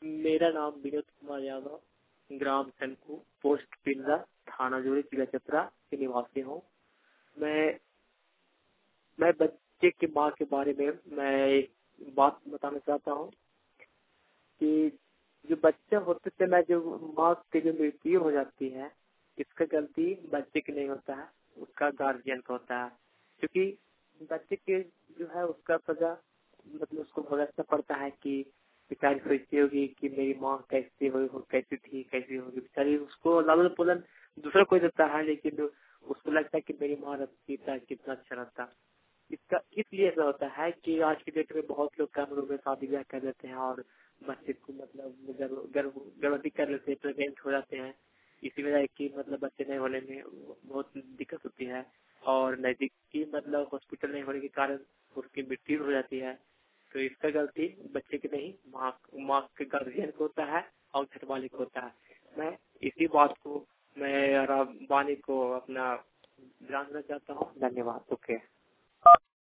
मेरा नाम विनोद कुमार यादव, ग्राम सनकू, पोस्ट पिंडरा, थाना जोड़ी, जिला चतरा के निवासी हूँ। मैं बच्चे की माँ के बारे में मैं एक बात बताना चाहता हूँ कि जो बच्चा होते समय जो माँ की जो मृत्यु हो जाती है, इसका गलती बच्चे की नहीं होता है, उसका गार्जियन का होता है। क्योंकि बच्चे के जो है उसका सजा मतलब उसको भुगतना पड़ता है कि बेचारी सोचती होगी कि मेरी माँ कैसी हो कैसी थी कैसी होगी, बेचारी उसको लालन पालन दूसरा कोई देता है, लेकिन उसको लगता है कि मेरी माँ रहती था कितना अच्छा रहता। इसका इसलिए ऐसा होता है कि आज की डेट में बहुत लोग कम उम्र में शादी ब्याह कर लेते हैं और बच्चे को मतलब गर्भवती कर लेते हैं, प्रेग्नेंट हो जाते हैं। इसी वजह की मतलब बच्चे नहीं होने में बहुत दिक्कत होती है और नजदीकी मतलब हॉस्पिटल नहीं होने के कारण उसकी मृत्यु हो जाती है। तो इसका गलती बच्चे की नहीं, माँ के गार्जियन को होता है और घर वाले को होता है। मैं इसी बात को मैं वाणी को अपना ध्यान देना चाहता हूँ। धन्यवाद। ओके।